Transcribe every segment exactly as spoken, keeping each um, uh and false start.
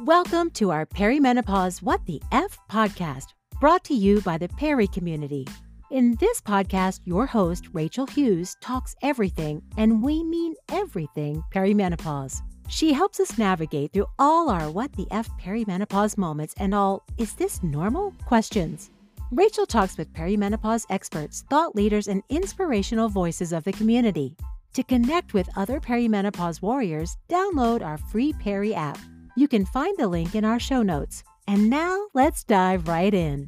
Welcome to our Perimenopause What the F podcast, brought to you by the Peri community. In this podcast, your host, Rachel Hughes, talks everything, and we mean everything, perimenopause. She helps us navigate through all our What the F perimenopause moments and all, is this normal? Questions. Rachel talks with perimenopause experts, thought leaders, and inspirational voices of the community. To connect with other perimenopause warriors, download our free Peri app. You can find the link in our show notes. And now, let's dive right in.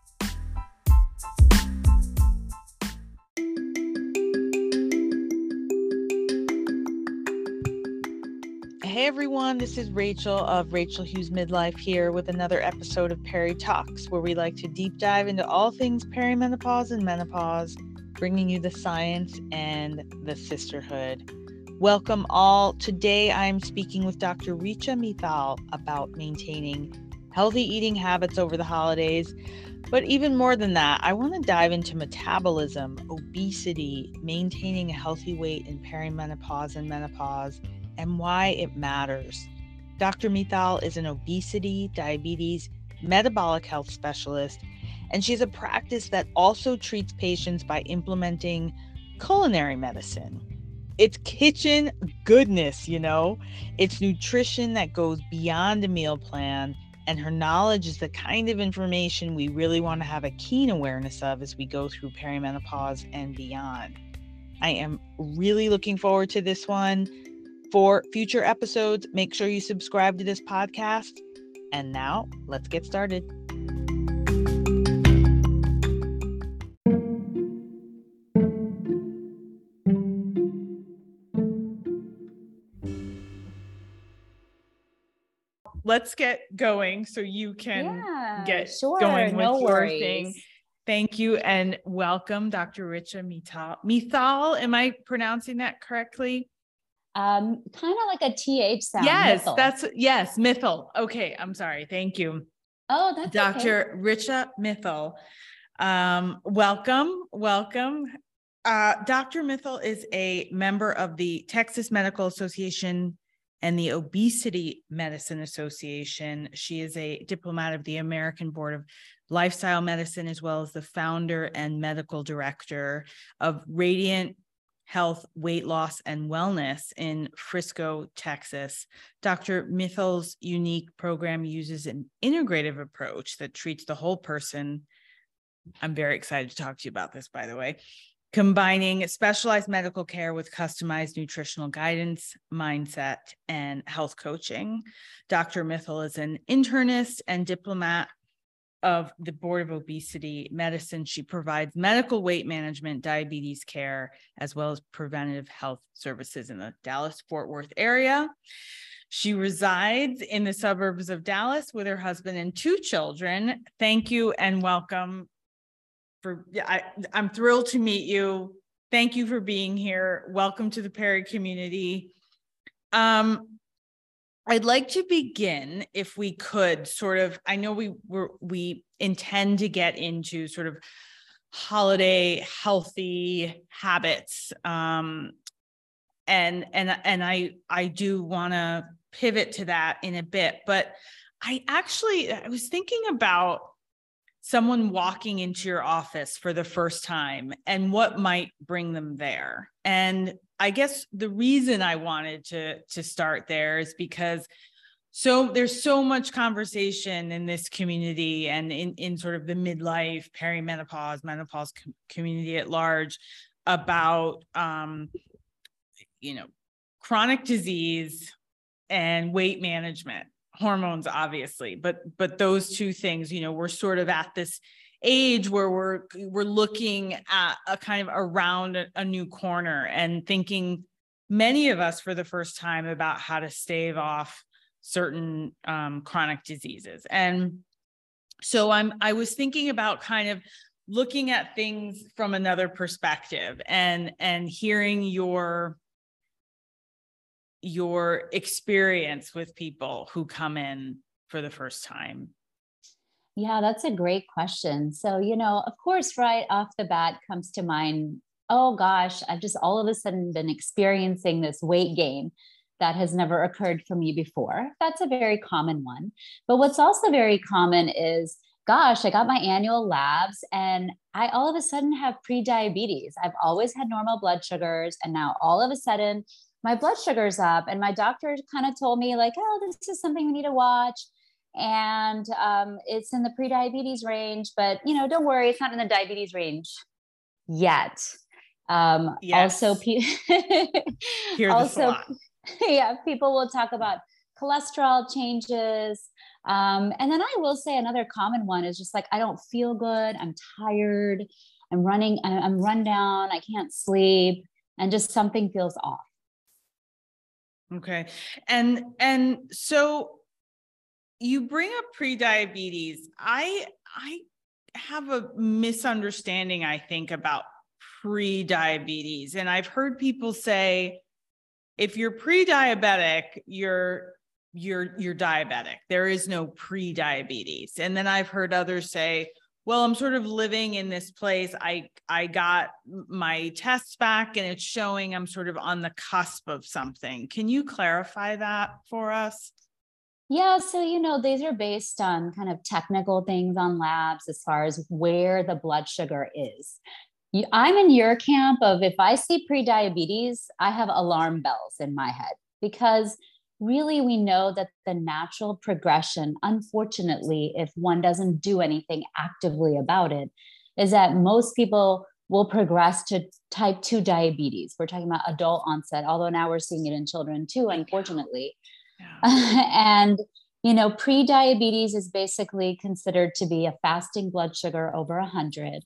Hey everyone, this is Rachel of Rachel Hughes Midlife here with another episode of Peri Talks, where we like to deep dive into all things perimenopause and menopause, bringing you the science and the sisterhood. Welcome all. Today I'm speaking with Doctor Richa Mithal about maintaining healthy eating habits over the holidays. But even more than that, I want to dive into metabolism, obesity, maintaining a healthy weight in perimenopause and menopause, and why it matters. Doctor Mithal is an obesity, diabetes, metabolic health specialist, and she has a practice that also treats patients by implementing culinary medicine. It's kitchen goodness, you know. It's nutrition that goes beyond a meal plan, and her knowledge is the kind of information we really want to have a keen awareness of as we go through perimenopause and beyond. I am really looking forward to this one. For future episodes, make sure you subscribe to this podcast. And now, let's get started. Let's get going so you can yeah, get sure, going with no your worries. thing. Thank you and welcome, Doctor Richa Mithal. Mithal, am I pronouncing that correctly? Um, kind of like a T H sound. Yes, Mithal. that's yes, Mithal. Okay, I'm sorry. Thank you. Oh, that's Doctor Okay. Richa Mithal. Um, welcome, welcome. Uh, Doctor Mithal is a member of the Texas Medical Association and the Obesity Medicine Association. She is a diplomat of the American Board of Lifestyle Medicine, as well as the founder and medical director of Radiant Health, Weight Loss, and Wellness in Frisco, Texas. Doctor Mithal's unique program uses an integrative approach that treats the whole person. I'm very excited to talk to you about this, by the way. Combining specialized medical care with customized nutritional guidance, mindset, and health coaching. Doctor Mithal is an internist and diplomat of the Board of Obesity Medicine. She provides medical weight management, diabetes care, as well as preventative health services in the Dallas-Fort Worth area. She resides in the suburbs of Dallas with her husband and two children. Thank you and welcome. For I, I'm thrilled to meet you. Thank you for being here. Welcome to the Peri community. Um, I'd like to begin, if we could, sort of, I know we were, we intend to get into sort of holiday healthy habits. Um, and, and, and I, I do want to pivot to that in a bit, but I actually, I was thinking about someone walking into your office for the first time and what might bring them there. And I guess the reason I wanted to, to start there is because so there's so much conversation in this community and in, in sort of the midlife, perimenopause, menopause com- community at large about, um, you know, chronic disease and weight management. Hormones, obviously, but but those two things, you know, we're sort of at this age where we're we're looking at a kind of around a, a new corner and thinking, many of us for the first time, about how to stave off certain um, chronic diseases. And so I'm I was thinking about kind of looking at things from another perspective and and hearing your your experience with people who come in for the first time. Yeah, that's a great question. So, you know, of course, right off the bat comes to mind, oh gosh, I've just all of a sudden been experiencing this weight gain. that has never occurred for me before. That's a very common one. But what's also very common is, gosh, I got my annual labs and I all of a sudden have pre-diabetes. I've always had normal blood sugars, and now all of a sudden my blood sugar's up, and my doctor kind of told me like, oh, this is something we need to watch. And um, it's in the pre-diabetes range, but you know, don't worry, it's not in the diabetes range yet. Um, yes. Also, pe- Hear this a lot. yeah, people will talk about cholesterol changes. Um, and then I will say another common one is just like, I don't feel good. I'm tired. I'm running. I'm run down. I can't sleep. And just something feels off. Okay. And, and so you bring up pre-diabetes. I, I have a misunderstanding, I think, about pre-diabetes. And I've heard people say, if you're pre-diabetic, you're you're you're diabetic. There is no pre-diabetes. And then I've heard others say, well, I'm sort of living in this place. I I got my tests back and it's showing I'm sort of on the cusp of something. Can you clarify that for us? Yeah, so you know, these are based on kind of technical things on labs as far as where the blood sugar is. I'm in your camp of, if I see pre-diabetes, I have alarm bells in my head, because really we know that the natural progression, unfortunately, if one doesn't do anything actively about it, is that most people will progress to type two diabetes. We're talking about adult onset, although now we're seeing it in children too, unfortunately. Yeah. And you know, pre-diabetes is basically considered to be a fasting blood sugar over one hundred.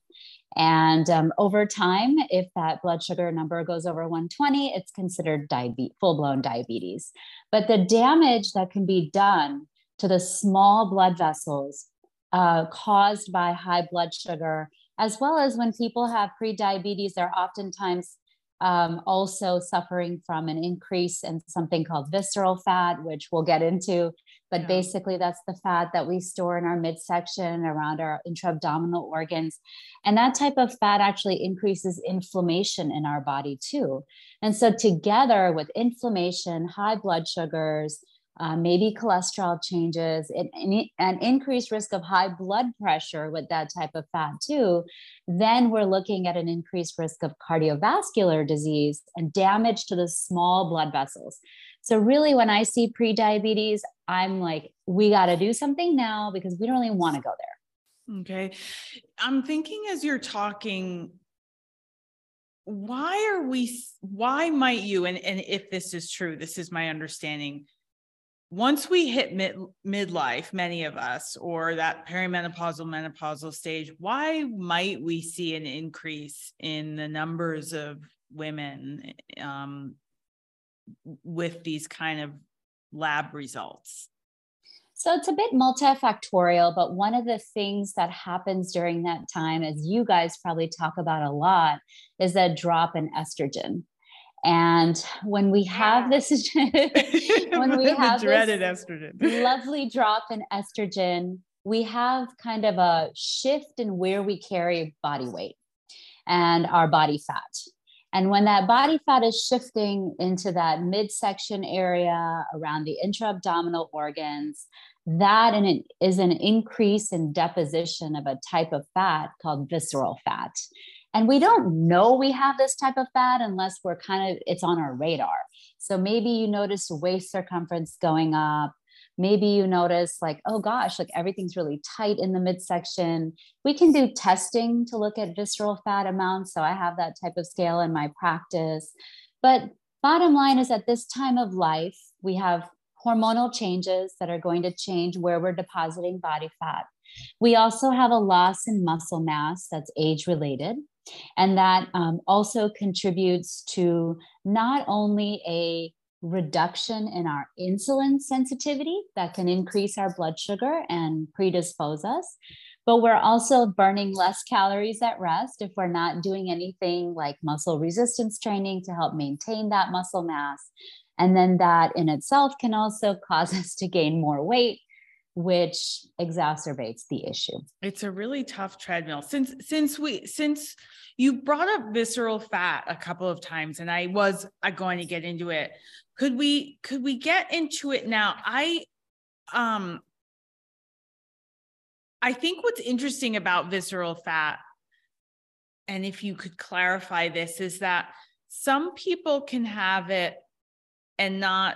And um, over time, if that blood sugar number goes over one twenty, it's considered diabetes, full-blown diabetes. But the damage that can be done to the small blood vessels uh, caused by high blood sugar, as well as when people have pre-diabetes, they're oftentimes um, also suffering from an increase in something called visceral fat, which we'll get into. But yeah. Basically, that's the fat that we store in our midsection around our intra-abdominal organs. And that type of fat actually increases inflammation in our body too. And so together with inflammation, high blood sugars, uh, maybe cholesterol changes, and an increased risk of high blood pressure with that type of fat too, then we're looking at an increased risk of cardiovascular disease and damage to the small blood vessels. So really, when I see pre-diabetes, I'm like, we got to do something now, because we don't really want to go there. Okay. I'm thinking as you're talking, why are we, why might you, and, and if this is true, this is my understanding, once we hit mid, midlife, many of us, or that perimenopausal, menopausal stage, why might we see an increase in the numbers of women um, with these kind of lab results? So it's a bit multifactorial, but one of the things that happens during that time, as you guys probably talk about a lot, is that drop in estrogen. And when we have this, when we have the dreaded this estrogen, lovely drop in estrogen, we have kind of a shift in where we carry body weight and our body fat. And when that body fat is shifting into that midsection area around the intra-abdominal organs, that is an increase in deposition of a type of fat called visceral fat. And we don't know we have this type of fat unless we're kind of, it's on our radar. So maybe you notice waist circumference going up. Maybe you notice like, oh gosh, like everything's really tight in the midsection. We can do testing to look at visceral fat amounts. So I have that type of scale in my practice. But bottom line is, at this time of life, we have hormonal changes that are going to change where we're depositing body fat. We also have a loss in muscle mass that's age related. And that um, also contributes to not only a reduction in our insulin sensitivity that can increase our blood sugar and predispose us, but we're also burning less calories at rest if we're not doing anything like muscle resistance training to help maintain that muscle mass. And then that in itself can also cause us to gain more weight, which exacerbates the issue. It's a really tough treadmill. Since since we since you brought up visceral fat a couple of times, and I was uh, going to get into it. Could we could we get into it now? I um I think what's interesting about visceral fat, and if you could clarify this, is that some people can have it and not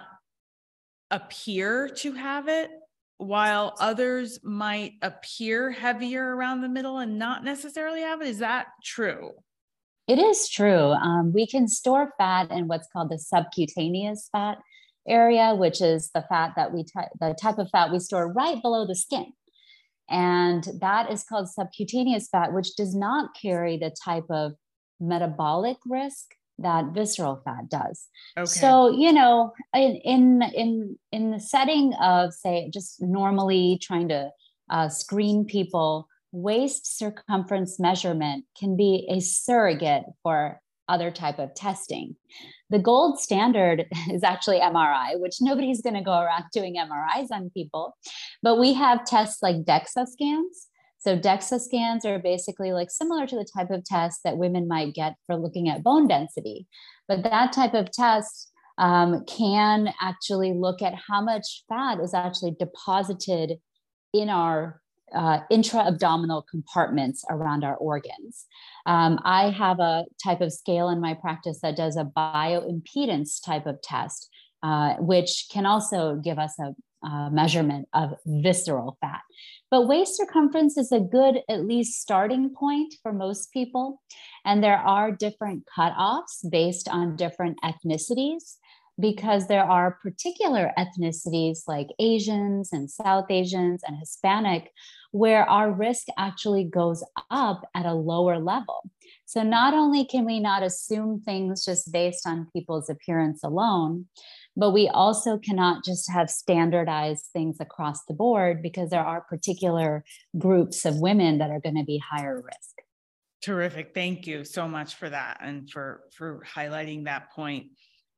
appear to have it, while others might appear heavier around the middle and not necessarily have it. Is that true? It is true. Um, we can store fat in what's called the subcutaneous fat area, which is the fat that we, ty- the type of fat we store right below the skin. And that is called subcutaneous fat, which does not carry the type of metabolic risk that visceral fat does. Okay. So, you know, in, in, in, in the setting of, say, just normally trying to uh, screen people, waist circumference measurement can be a surrogate for other type of testing. The gold standard is actually M R I, which nobody's going to go around doing M R Is on people, but we have tests like DEXA scans. So DEXA scans are basically like similar to the type of test that women might get for looking at bone density. But that type of test um, can actually look at how much fat is actually deposited in our uh, intra-abdominal compartments around our organs. Um, I have a type of scale in my practice that does a bioimpedance type of test, uh, which can also give us a Uh, measurement of visceral fat. But waist circumference is a good, at least, starting point for most people. And there are different cutoffs based on different ethnicities, because there are particular ethnicities like Asians and South Asians and Hispanic, where our risk actually goes up at a lower level. So not only can we not assume things just based on people's appearance alone, but we also cannot just have standardized things across the board, because there are particular groups of women that are going to be higher risk. Terrific. Thank you so much for that, and for, for highlighting that point.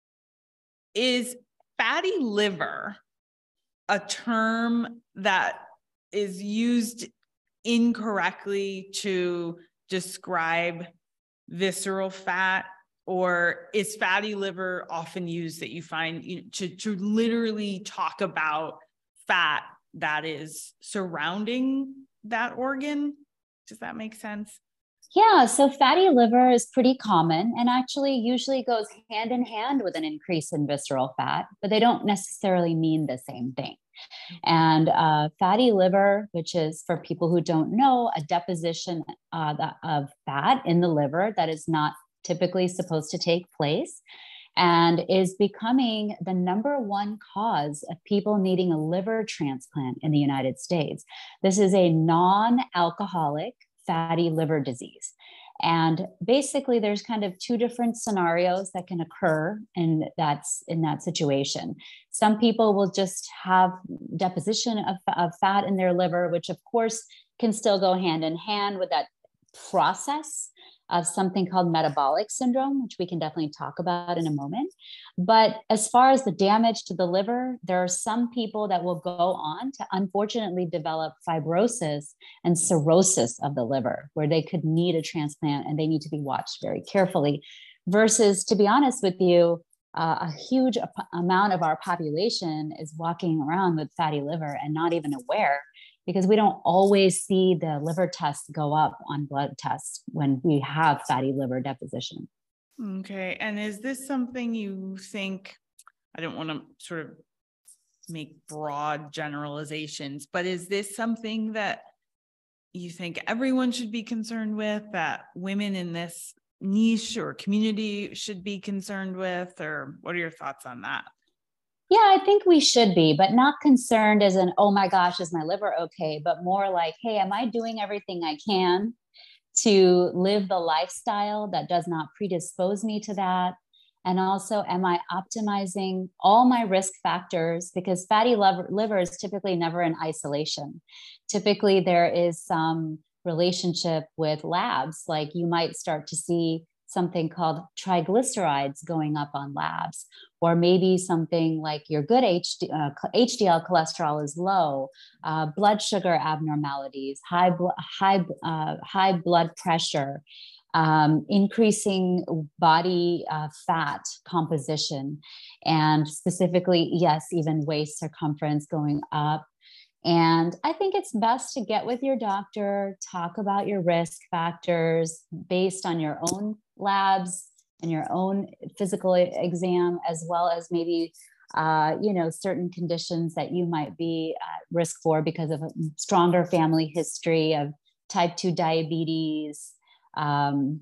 Is fatty liver a term that is used incorrectly to describe visceral fat? Or is fatty liver often used that you find you know, to, to literally talk about fat that is surrounding that organ? Does that make sense? Yeah, so fatty liver is pretty common, and actually usually goes hand in hand with an increase in visceral fat, but they don't necessarily mean the same thing. And uh, fatty liver, which is, for people who don't know, a deposition uh, of fat in the liver that is not typically supposed to take place, and is becoming the number one cause of people needing a liver transplant in the United States. This is a non-alcoholic fatty liver disease. And basically there's kind of two different scenarios that can occur in that's in that situation. Some people will just have deposition of, of fat in their liver, which of course can still go hand in hand with that process of something called metabolic syndrome, which we can definitely talk about in a moment. But as far as the damage to the liver, there are some people that will go on to unfortunately develop fibrosis and cirrhosis of the liver, where they could need a transplant and they need to be watched very carefully. Versus, to be honest with you, uh, a huge ap- amount of our population is walking around with fatty liver and not even aware, because we don't always see the liver tests go up on blood tests when we have fatty liver deposition. Okay. And is this something you think, I don't want to sort of make broad generalizations, but is this something that you think everyone should be concerned with, that women in this niche or community should be concerned with, or what are your thoughts on that? Yeah, I think we should be, but not concerned as an, oh my gosh, is my liver okay? But more like, hey, am I doing everything I can to live the lifestyle that does not predispose me to that? And also, am I optimizing all my risk factors? Because fatty liver, liver is typically never in isolation. Typically, there is some relationship with labs. Like you might start to see something called triglycerides going up on labs, or maybe something like your good H D, uh, H D L cholesterol is low, uh, blood sugar abnormalities, high, bl- high, uh, high blood pressure, um, increasing body uh, fat composition, and specifically, yes, even waist circumference going up. And I think it's best to get with your doctor, talk about your risk factors based on your own labs and your own physical exam, as well as maybe, uh, you know, certain conditions that you might be at risk for because of a stronger family history of type two diabetes um,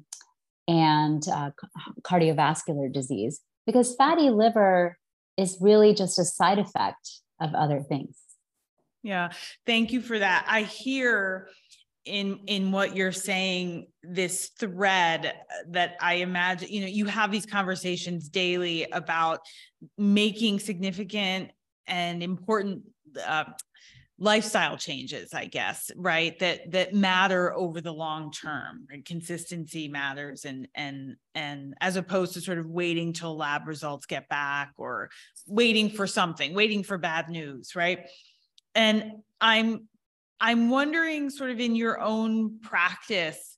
and uh, cardiovascular disease. Because fatty liver is really just a side effect of other things. Yeah, thank you for that. I hear in in what you're saying this thread that I imagine, you know, you have these conversations daily about making significant and important uh, lifestyle changes, I guess, right? That that matter over the long term, and consistency matters, and and and as opposed to sort of waiting till lab results get back, or waiting for something, waiting for bad news, right? And I'm, I'm wondering, sort of in your own practice,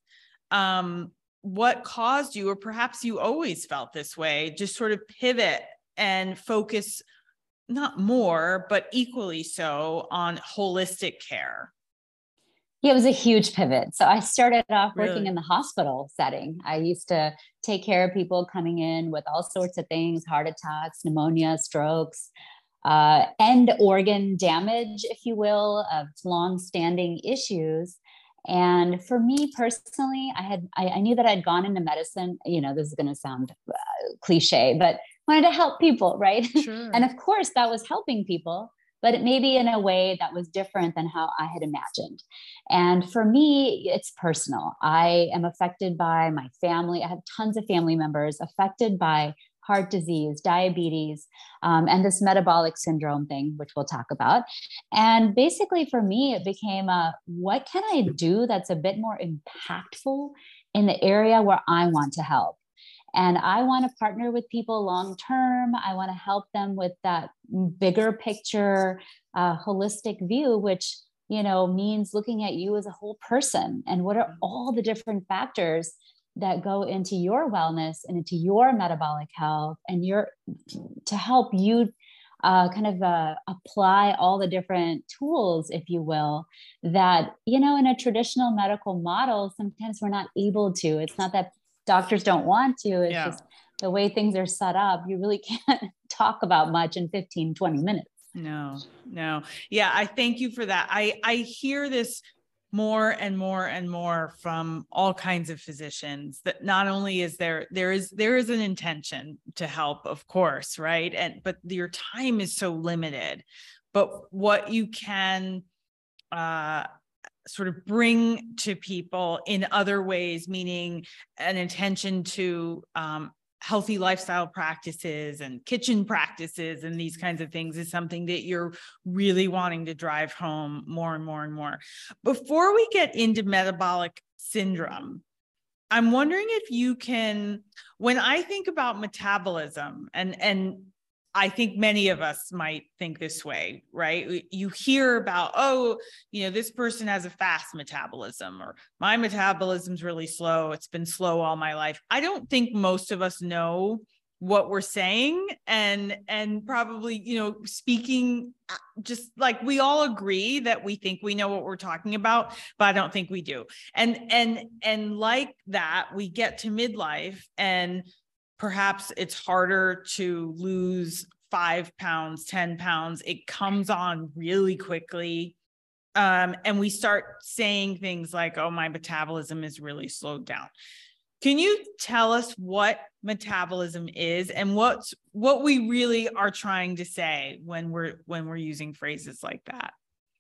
um, what caused you, or perhaps you always felt this way, just sort of pivot and focus not more, but equally so on holistic care? Yeah, it was a huge pivot. So I started off Really? working in the hospital setting. I used to take care of people coming in with all sorts of things, heart attacks, pneumonia, strokes, uh, end organ damage, if you will, of long-standing issues. And for me personally, I had I, I knew that I'd gone into medicine. You know, this is going to sound uh, cliche, but wanted to help people, right? Sure. And of course, that was helping people, but it may be in a way that was different than how I had imagined. And for me, it's personal. I am affected by my family. I have tons of family members affected by heart disease, diabetes, um, and this metabolic syndrome thing, which we'll talk about. And basically for me, it became a, what can I do that's a bit more impactful in the area where I want to help? And I want to partner with people long term. I want to help them with that bigger picture, uh, holistic view, which, you know, means looking at you as a whole person and what are all the different factors that go into your wellness and into your metabolic health, and your to help you uh, kind of uh, apply all the different tools, if you will, that, you know, in a traditional medical model, sometimes we're not able to. It's not that doctors don't want to, it's Yeah. just the way things are set up. You really can't talk about much in fifteen, twenty minutes. No, no. Yeah, I thank you for that. I, I hear this more and more and more from all kinds of physicians, that not only is there, there is, there is an intention to help, of course, right? And, but your time is so limited, but what you can, uh, sort of bring to people in other ways, meaning an attention to, um, healthy lifestyle practices and kitchen practices and these kinds of things, is something that you're really wanting to drive home more and more and more. Before we get into metabolic syndrome, I'm wondering if you can, when I think about metabolism, and, and I think many of us might think this way, right? You hear about, oh, you know, this person has a fast metabolism, or my metabolism's really slow. It's been slow all my life. I don't think most of us know what we're saying, and, and probably, you know, speaking, just like we all agree that we think we know what we're talking about, but I don't think we do. And, and, and like that, we get to midlife, and perhaps it's harder to lose five pounds, ten pounds. It comes on really quickly. Um, and we start saying things like, oh, my metabolism is really slowed down. Can you tell us what metabolism is, and what's, what we really are trying to say when we're, when we're using phrases like that?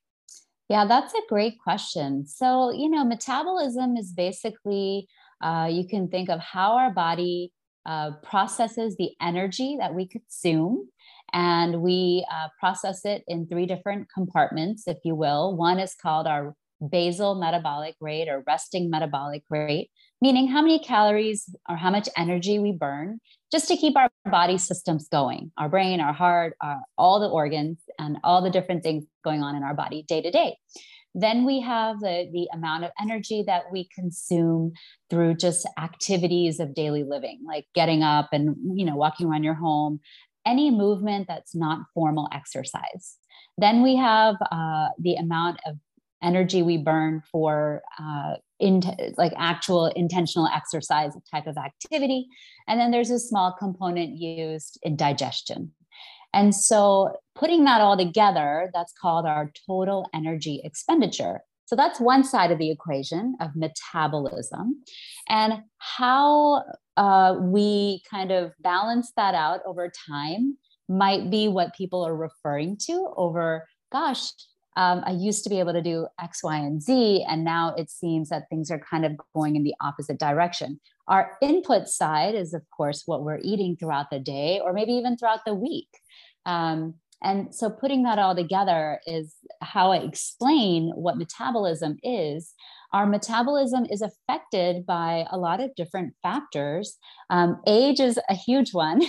Yeah, that's a great question. So, you know, metabolism is basically, uh, you can think of how our body Uh, processes the energy that we consume, and we uh, process it in three different compartments, if you will. One is called our basal metabolic rate, or resting metabolic rate. meaning how many calories or how much energy we burn just to keep our body systems going, our brain, our heart, our, all the organs, and all the different things going on in our body day to day. Then we have the, the amount of energy that we consume through just activities of daily living, like getting up and, you know, walking around your home, any movement that's not formal exercise. Then we have uh, the amount of energy we burn for uh, in, like actual intentional exercise type of activity. And then there's a small component used in digestion. And so putting that all together, that's called our total energy expenditure. So that's one side of the equation of metabolism, and how uh, we kind of balance that out over time might be what people are referring to over, gosh, um, I used to be able to do X, Y, and Z, and now it seems that things are kind of going in the opposite direction. Our input side is, of course, what we're eating throughout the day, or maybe even throughout the week. Um, and so putting that all together is how I explain what metabolism is. Our metabolism is affected by a lot of different factors. Um, age is a huge one.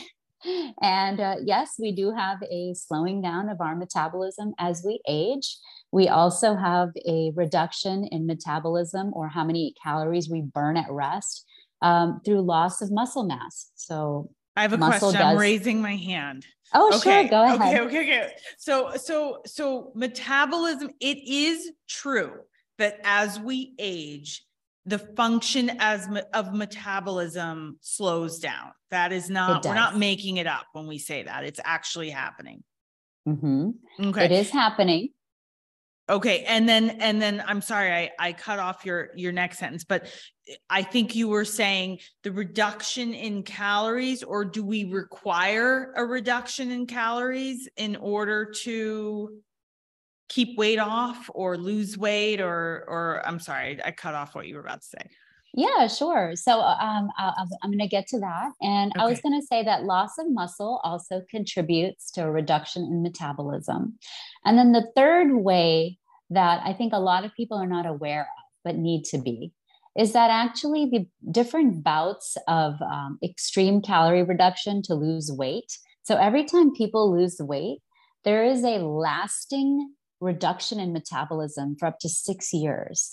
And uh, yes, we do have a slowing down of our metabolism as we age. We also have a reduction in metabolism, or how many calories we burn at rest, um, through loss of muscle mass. So I have a question. Does... I'm raising my hand. Oh, okay. Sure. Go ahead. Okay. Okay. Okay. So, so, so metabolism, it is true that as we age, the function as of metabolism slows down. That is not, we're not making it up when we say that. It's actually happening. Mm-hmm. Okay. It is happening. Okay. And then, and then I'm sorry, I, I cut off your, your next sentence, but I think you were saying the reduction in calories, or do we require a reduction in calories in order to keep weight off or lose weight, or, or I'm sorry, I cut off what you were about to say. Yeah, sure. So um, I, I'm going to get to that. And okay. I was going to say that loss of muscle also contributes to a reduction in metabolism. And then the third way that I think a lot of people are not aware of, but need to be, is that actually the different bouts of um, extreme calorie reduction to lose weight. So every time people lose weight, there is a lasting reduction in metabolism for up to six years.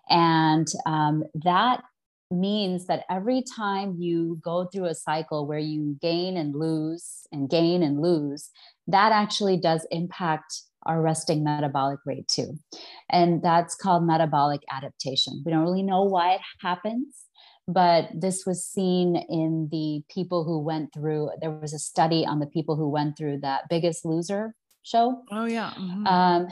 And um, that means that every time you go through a cycle where you gain and lose and gain and lose, that actually does impact our resting metabolic rate too. And that's called metabolic adaptation. We don't really know why it happens, but this was seen in the people who went through, there was a study on the people who went through that Biggest Loser show. Oh yeah. Mm-hmm. Um,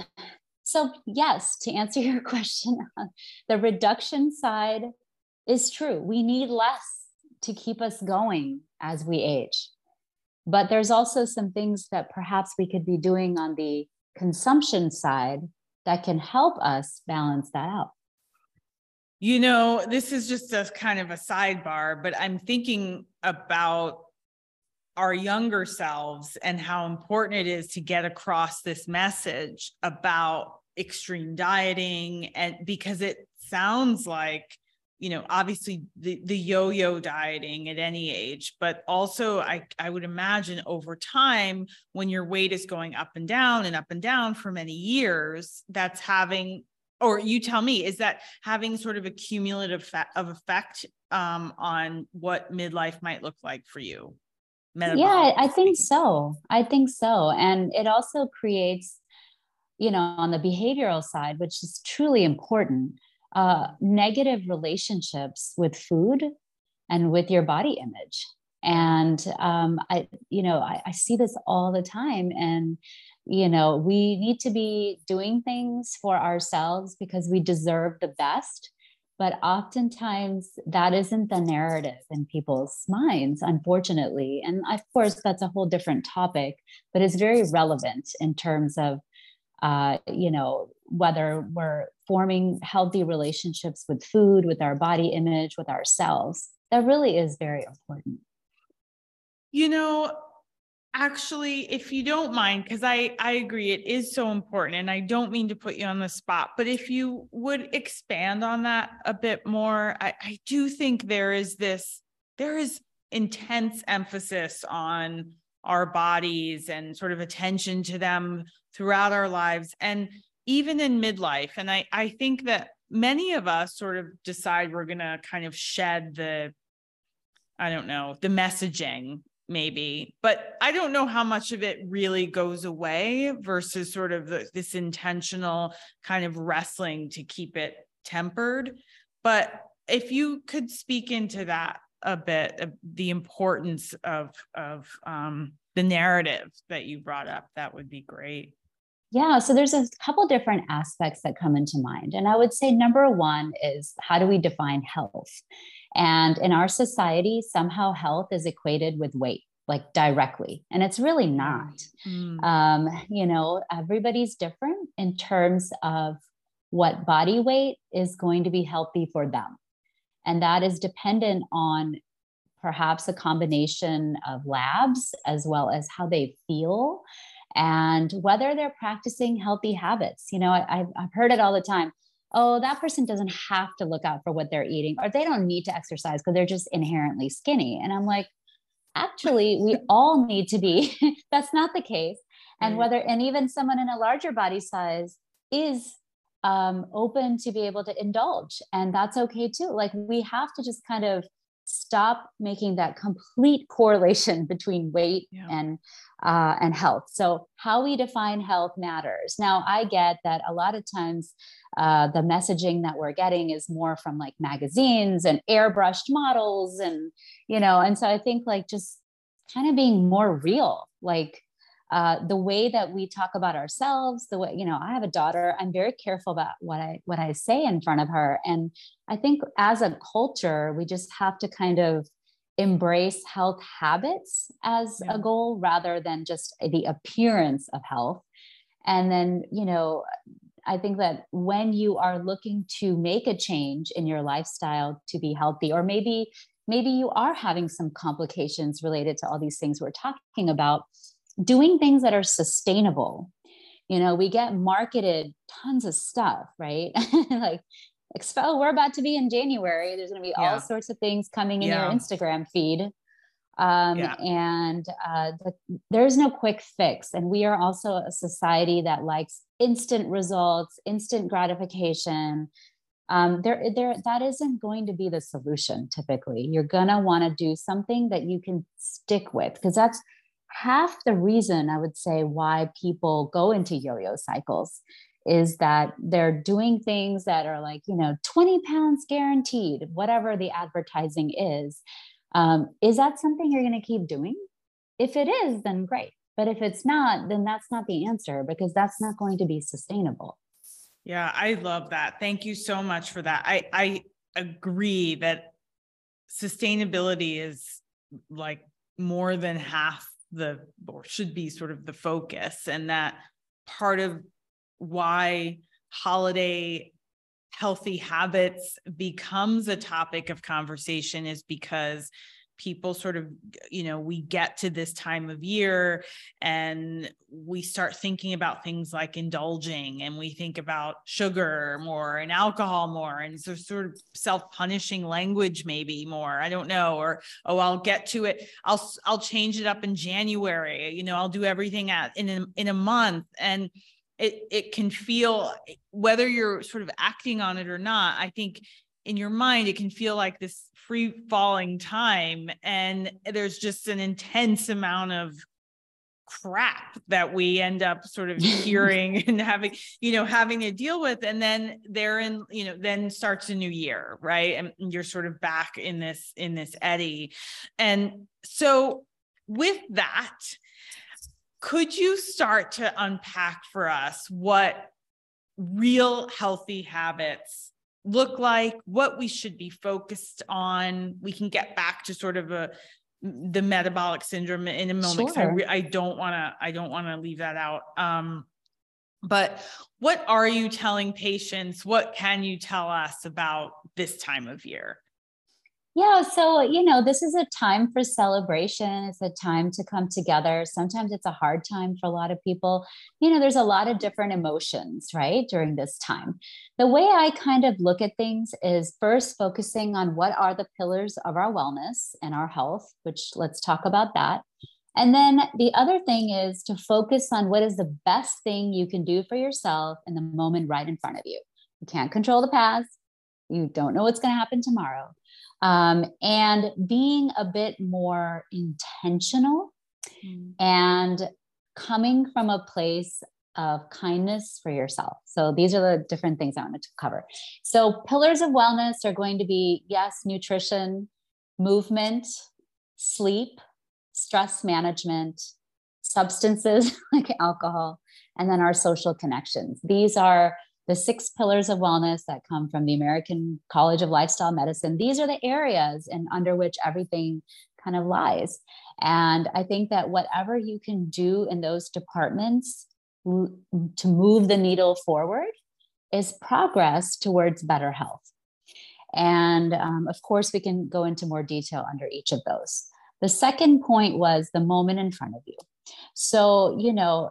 so yes, to answer your question, the reduction side is true. We need less to keep us going as we age. But there's also some things that perhaps we could be doing on the consumption side that can help us balance that out. You know, this is just a kind of a sidebar, but I'm thinking about our younger selves and how important it is to get across this message about extreme dieting. And because it sounds like, you know, obviously the, the yo-yo dieting at any age, but also I, I would imagine over time, when your weight is going up and down and up and down for many years, that's having, or you tell me, is that having sort of a cumulative fa- of effect um, on what midlife might look like for you? Yeah, I think so. I think so. And it also creates, you know, on the behavioral side, which is truly important, uh, negative relationships with food and with your body image. And um, I, you know, I, I see this all the time. And, you know, we need to be doing things for ourselves because we deserve the best. But oftentimes that isn't the narrative in people's minds, unfortunately. And of course, that's a whole different topic, but it's very relevant in terms of, uh, you know, whether we're forming healthy relationships with food, with our body image, with ourselves. That really is very important. You know, actually, if you don't mind, because I, I agree, it is so important, and I don't mean to put you on the spot, but if you would expand on that a bit more, I, I do think there is this, there is intense emphasis on our bodies and sort of attention to them throughout our lives, and even in midlife. And I, I think that many of us sort of decide we're going to kind of shed the, I don't know, the messaging maybe, but I don't know how much of it really goes away versus sort of the, this intentional kind of wrestling to keep it tempered. But if you could speak into that a bit, of the importance of, of um, the narrative that you brought up, that would be great. Yeah, so there's a couple different aspects that come into mind. And I would say number one is, how do we define health? And in our society, somehow health is equated with weight, like directly. And it's really not. Mm. Um, you know, everybody's different in terms of what body weight is going to be healthy for them. And that is dependent on perhaps a combination of labs as well as how they feel and whether they're practicing healthy habits. You know, I, I've heard it all the time. Oh, that person doesn't have to look out for what they're eating, or they don't need to exercise because they're just inherently skinny. And I'm like, actually, we all need to be. That's not the case. And whether, and even someone in a larger body size is um, open to be able to indulge. And that's okay too. Like, we have to just kind of stop making that complete correlation between weight yeah. and uh, and health. So how we define health matters. Now, I get that a lot of times uh, the messaging that we're getting is more from like magazines and airbrushed models, and you know, and so I think like just kind of being more real, like uh, the way that we talk about ourselves, the way, you know, I have a daughter, I'm very careful about what I, what I say in front of her. And I think as a culture, we just have to kind of embrace health habits as yeah. a goal rather than just the appearance of health. And then, you know, I think that when you are looking to make a change in your lifestyle to be healthy, or maybe, maybe you are having some complications related to all these things we're talking about, doing things that are sustainable. You know, we get marketed tons of stuff, right? Like, Expel, we're about to be in January. There's going to be yeah. all sorts of things coming in yeah. your Instagram feed. Um, yeah. And uh, the, there's no quick fix. And we are also a society that likes instant results, instant gratification. Um, there, there, that isn't going to be the solution. Typically, you're going to want to do something that you can stick with, because that's half the reason, I would say, why people go into yo-yo cycles, is that they're doing things that are like, you know, twenty pounds guaranteed, whatever the advertising is. Um, is that something you're going to keep doing? If it is, then great. But if it's not, then that's not the answer, because that's not going to be sustainable. Yeah, I love that. Thank you so much for that. I, I agree that sustainability is like more than half the, or should be sort of the focus, and that part of why holiday healthy habits becomes a topic of conversation is because people sort of, you know, we get to this time of year and we start thinking about things like indulging, and we think about sugar more and alcohol more, and so sort of self-punishing language maybe more, I don't know, or, oh, I'll get to it. I'll, I'll change it up in January, you know, I'll do everything at in a, in a month. And it, it can feel, whether you're sort of acting on it or not, I think in your mind, it can feel like this free falling time. And there's just an intense amount of crap that we end up sort of hearing and having, you know, having to deal with. And then they're in, you know, then starts a new year, right? And you're sort of back in this, in this eddy. And so with that, could you start to unpack for us what real healthy habits look like, what we should be focused on? We can get back to sort of a the metabolic syndrome in a moment. Sure. I, re- I don't want to I don't want to leave that out. Um, but what are you telling patients? What can you tell us about this time of year? Yeah. So, you know, this is a time for celebration. It's a time to come together. Sometimes it's a hard time for a lot of people. You know, there's a lot of different emotions, right, during this time. The way I kind of look at things is first focusing on what are the pillars of our wellness and our health, which let's talk about that. And then the other thing is to focus on what is the best thing you can do for yourself in the moment right in front of you. You can't control the past. You don't know what's going to happen tomorrow. Um, and being a bit more intentional mm. and coming from a place of kindness for yourself. So these are the different things I wanted to cover. So pillars of wellness are going to be, yes, nutrition, movement, sleep, stress management, substances like alcohol, and then our social connections. These are the six pillars of wellness that come from the American College of Lifestyle Medicine. These are the areas and under which everything kind of lies. And I think that whatever you can do in those departments to move the needle forward is progress towards better health. And um, of course, we can go into more detail under each of those. The second point was the moment in front of you. So, you know,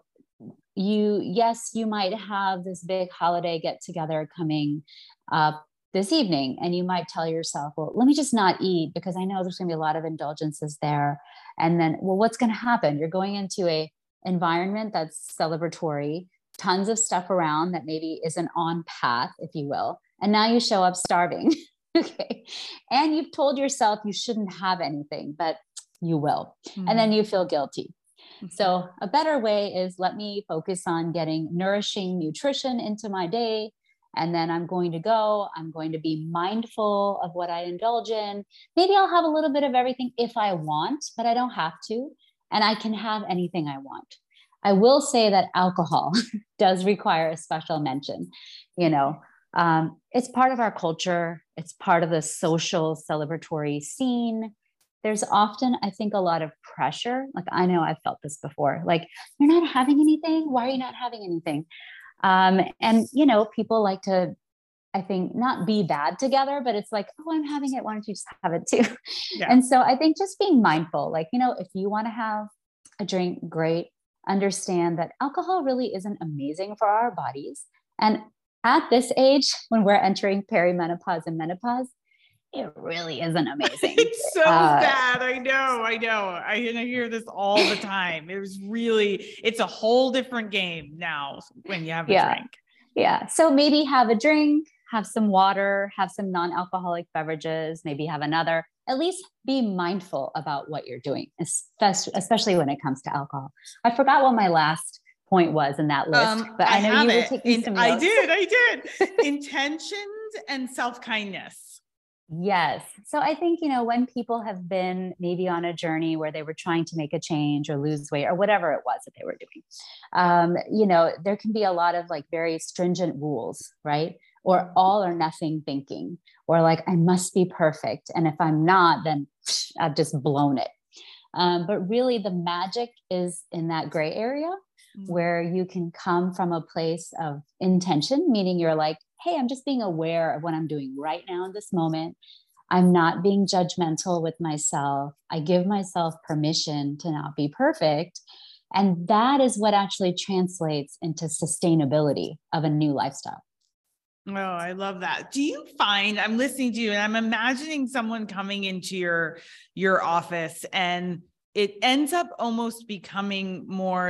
you, yes, you might have this big holiday get together coming up this evening, and you might tell yourself, well, let me just not eat because I know there's going to be a lot of indulgences there. And then, well, what's going to happen? You're going into a environment that's celebratory, tons of stuff around that maybe isn't on path, if you will. And now you show up starving. Okay. And you've told yourself you shouldn't have anything, but you will. Mm-hmm. And then you feel guilty. Mm-hmm. So a better way is let me focus on getting nourishing nutrition into my day. And then I'm going to go, I'm going to be mindful of what I indulge in. Maybe I'll have a little bit of everything if I want, but I don't have to. And I can have anything I want. I will say that alcohol does require a special mention. You know, um, it's part of our culture. It's part of the social celebratory scene. There's often, I think, a lot of pressure. Like, I know I've felt this before. Like, you're not having anything. Why are you not having anything? Um, and, you know, people like to, I think, not be bad together, but it's like, oh, I'm having it. Why don't you just have it too? Yeah. And so I think just being mindful, like, you know, if you want to have a drink, great. Understand that alcohol really isn't amazing for our bodies. And at this age, when we're entering perimenopause and menopause, it really isn't amazing. It's so uh, bad. I know. I know. I, I hear this all the time. It was really, it's a whole different game now when you have a yeah. drink. Yeah. So maybe have a drink, have some water, have some non-alcoholic beverages, maybe have another. At least be mindful about what you're doing, especially when it comes to alcohol. I forgot what my last point was in that list, um, but I, I know you were it. taking In, some notes. I did. I did. Intentions and self-kindness. Yes. So I think, you know, when people have been maybe on a journey where they were trying to make a change or lose weight or whatever it was that they were doing, um, you know, there can be a lot of like very stringent rules, right? Or all or nothing thinking, or like, I must be perfect. And if I'm not, then psh, I've just blown it. Um, but really the magic is in that gray area mm-hmm. where you can come from a place of intention, meaning you're like, hey, I'm just being aware of what I'm doing right now in this moment. I'm not being judgmental with myself. I give myself permission to not be perfect. And that is what actually translates into sustainability of a new lifestyle. Oh, I love that. Do you find, I'm listening to you and I'm imagining someone coming into your, your office and it ends up almost becoming more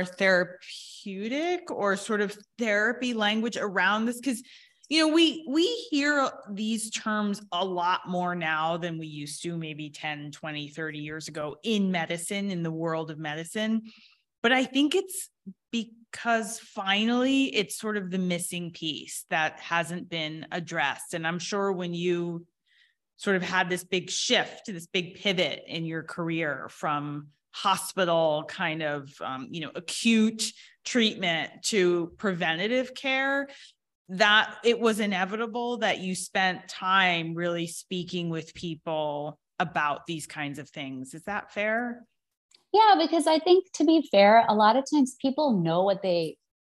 therapeutic or sort of therapy language around this? Because, you know, we, we hear these terms a lot more now than we used to maybe ten, twenty, thirty years ago in medicine, in the world of medicine. But I think it's because finally it's sort of the missing piece that hasn't been addressed. And I'm sure when you sort of had this big shift, this big pivot in your career from hospital kind of, um, you know, acute treatment to preventative care, that it was inevitable that you spent time really speaking with people about these kinds of things. Is that fair? Yeah, because I think, to be fair, a lot of times people know what they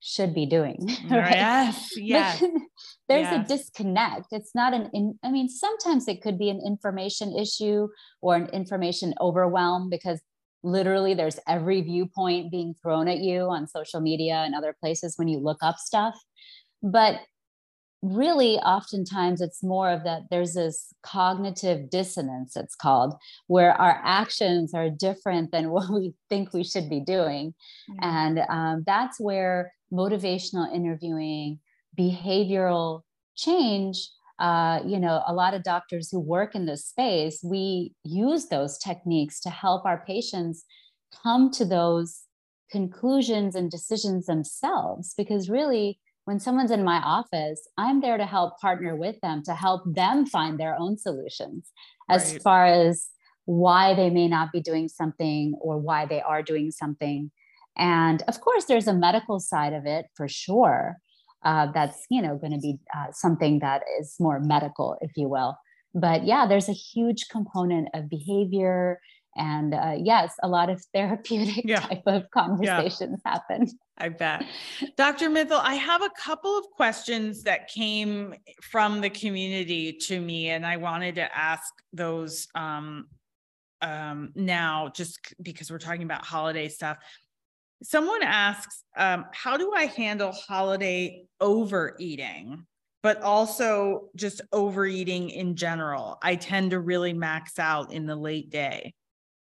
should be doing. Right? Yes. Yes. There's yes. a disconnect. It's not an, in, I mean, sometimes it could be an information issue or an information overwhelm, because literally there's every viewpoint being thrown at you on social media and other places when you look up stuff. But really, oftentimes it's more of that there's this cognitive dissonance, it's called, where our actions are different than what we think we should be doing. Mm-hmm. And um, that's where motivational interviewing, behavioral change, uh, you know, a lot of doctors who work in this space, we use those techniques to help our patients come to those conclusions and decisions themselves. Because really, when someone's in my office, I'm there to help partner with them, to help them find their own solutions as right. far as why they may not be doing something or why they are doing something. And of course, there's a medical side of it for sure. Uh, that's, you know, going to be uh, something that is more medical, if you will. But yeah, there's a huge component of behavior. And uh, yes, a lot of therapeutic yeah. type of conversations yeah. happen. I bet. Doctor Mithil, I have a couple of questions that came from the community to me, and I wanted to ask those um, um, now, just because we're talking about holiday stuff. Someone asks, um, how do I handle holiday overeating, but also just overeating in general? I tend to really max out in the late day.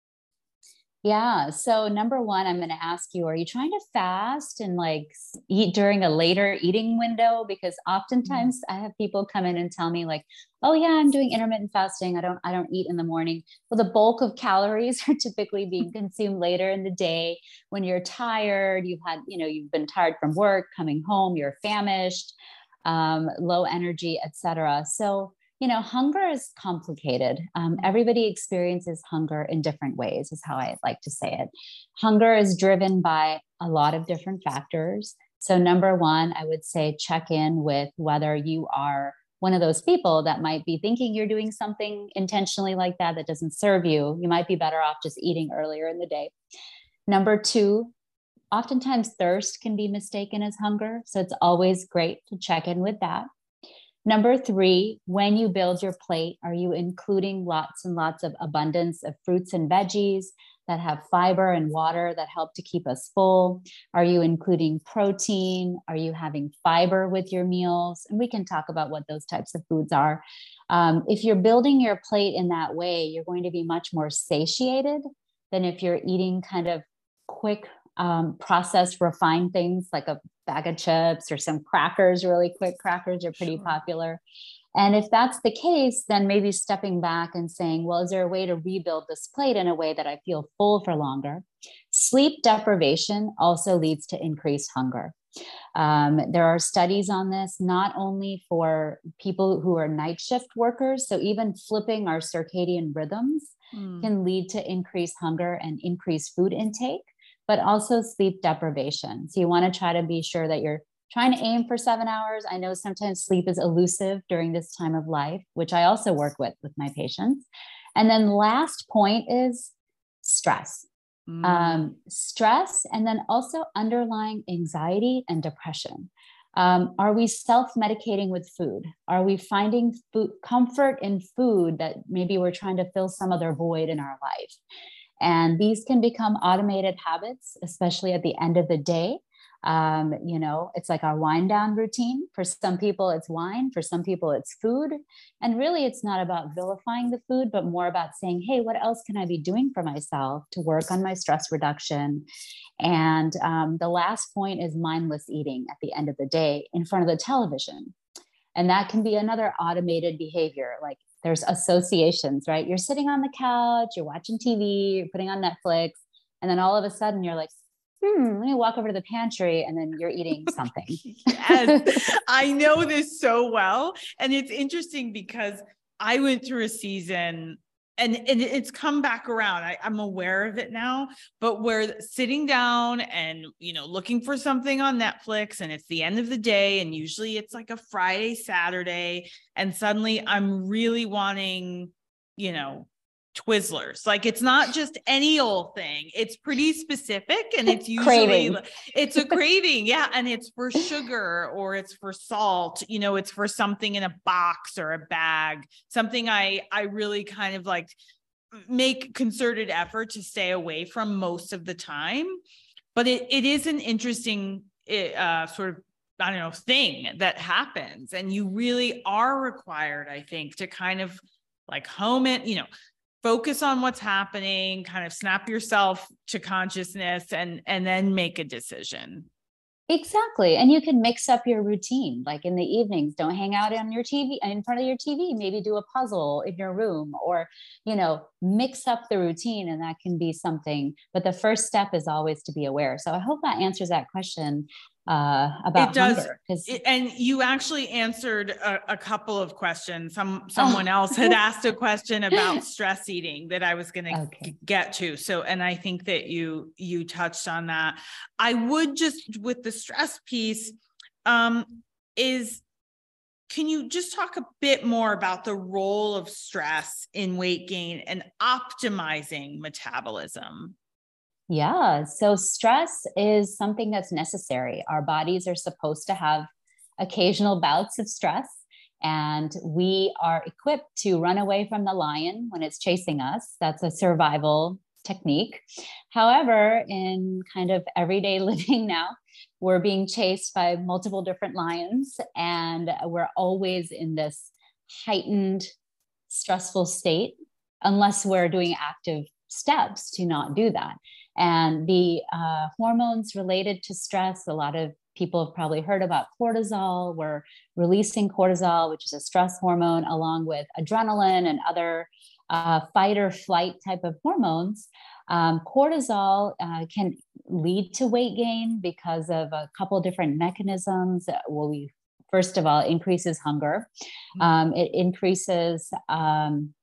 Yeah. So number one, I'm going to ask you, are you trying to fast and like eat during a later eating window? Because oftentimes I have people come in and tell me like, oh yeah, I'm doing intermittent fasting. I don't, I don't eat in the morning. Well, the bulk of calories are typically being consumed later in the day when you're tired, you've had, you know, you've been tired from work, coming home, you're famished, um, low energy, et cetera. So you know, hunger is complicated. Um, everybody experiences hunger in different ways, is how I like to say it. Hunger is driven by a lot of different factors. So number one, I would say check in with whether you are one of those people that might be thinking you're doing something intentionally like that that doesn't serve you. You might be better off just eating earlier in the day. Number two, oftentimes thirst can be mistaken as hunger. So it's always great to check in with that. Number three, when you build your plate, are you including lots and lots of abundance of fruits and veggies that have fiber and water that help to keep us full? Are you including protein? Are you having fiber with your meals? And we can talk about what those types of foods are. Um, if you're building your plate in that way, you're going to be much more satiated than if you're eating kind of quick, um, processed, refined things like a bag of chips or some crackers. Really quick crackers are pretty sure. popular. And if that's the case, then maybe stepping back and saying, well, is there a way to rebuild this plate in a way that I feel full for longer? Sleep deprivation also leads to increased hunger. Um, there are studies on this, not only for people who are night shift workers, so even flipping our circadian rhythms mm. can lead to increased hunger and increased food intake, but also sleep deprivation. So you want to try to be sure that you're trying to aim for seven hours. I know sometimes sleep is elusive during this time of life, which I also work with with my patients. And then last point is stress. Mm. Um, stress, and then also underlying anxiety and depression. Um, are we self-medicating with food? Are we finding food, comfort in food that maybe we're trying to fill some other void in our life? And these can become automated habits, especially at the end of the day. Um, you know, it's like our wind down routine. For some people, it's wine. For some people, it's food. And really, it's not about vilifying the food, but more about saying, hey, what else can I be doing for myself to work on my stress reduction? And um, the last point is mindless eating at the end of the day in front of the television. And that can be another automated behavior. Like there's associations, right? You're sitting on the couch, you're watching T V, you're putting on Netflix, and then all of a sudden you're like, hmm, let me walk over to the pantry, and then you're eating something. Yes, I know this so well. And it's interesting because I went through a season and, and it's come back around. I, I'm aware of it now, but we're sitting down and, you know, looking for something on Netflix, and it's the end of the day. And usually it's like a Friday, Saturday. And suddenly I'm really wanting, you know, Twizzlers. Like it's not just any old thing. It's pretty specific and it's usually, Craving. it's a craving. Yeah. And it's for sugar or it's for salt, you know, it's for something in a box or a bag, something I, I really kind of like make concerted effort to stay away from most of the time. But it, it is an interesting uh, sort of, I don't know, thing that happens. And you really are required, I think, to kind of like home it, you know, focus on what's happening, kind of snap yourself to consciousness and, and then make a decision. Exactly. And you can mix up your routine, like in the evenings, don't hang out on your T V in front of your T V, maybe do a puzzle in your room or, you know, mix up the routine, and that can be something, but the first step is always to be aware. So I hope that answers that question uh, about it does, hunger. it, and you actually answered a, a couple of questions. Some someone oh. else had asked a question about stress eating that I was going to okay. get to. So, and I think that you you touched on that. I would just with the stress piece, um, is can you just talk a bit more about the role of stress in weight gain and optimizing metabolism? Yeah. So stress is something that's necessary. Our bodies are supposed to have occasional bouts of stress, and we are equipped to run away from the lion when it's chasing us. That's a survival technique. However, in kind of everyday living now, we're being chased by multiple different lions, and we're always in this heightened, stressful state unless we're doing active steps to not do that. And the uh, hormones related to stress, a lot of people have probably heard about cortisol. We're releasing cortisol, which is a stress hormone, along with adrenaline and other uh, fight or flight type of hormones. Um, cortisol uh, can lead to weight gain because of a couple different mechanisms. Well, we first of all increases hunger. Um, it increases um,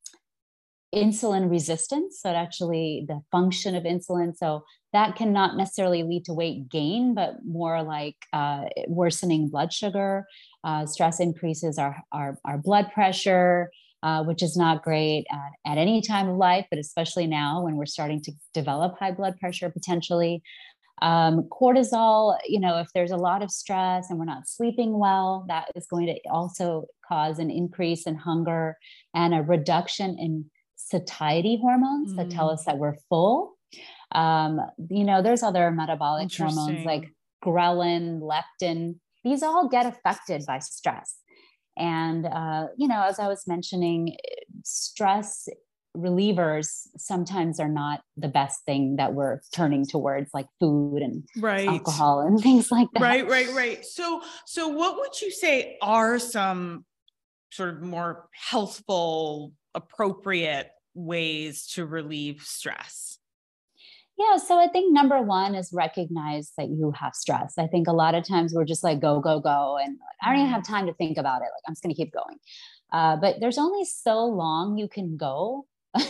insulin resistance. So it actually the function of insulin. So that cannot necessarily lead to weight gain, but more like uh, worsening blood sugar. Uh, stress increases our, our, our blood pressure, uh, which is not great at, at any time of life, but especially now when we're starting to develop high blood pressure potentially. Um, cortisol, you know, if there's a lot of stress and we're not sleeping well, that is going to also cause an increase in hunger and a reduction in satiety hormones mm. that tell us that we're full. Um, you know, there's other metabolic hormones like ghrelin, leptin. These all get affected by stress. And, uh, you know, as I was mentioning, stress relievers sometimes are not the best thing that we're turning towards, like food and right. alcohol and things like that. Right, right, right. So, so what would you say are some sort of more healthful, appropriate ways to relieve stress? Yeah. So I think number one is recognize that you have stress. I think a lot of times we're just like, go, go, go. And I don't even have time to think about it. Like, I'm just going to keep going. Uh, but there's only so long you can go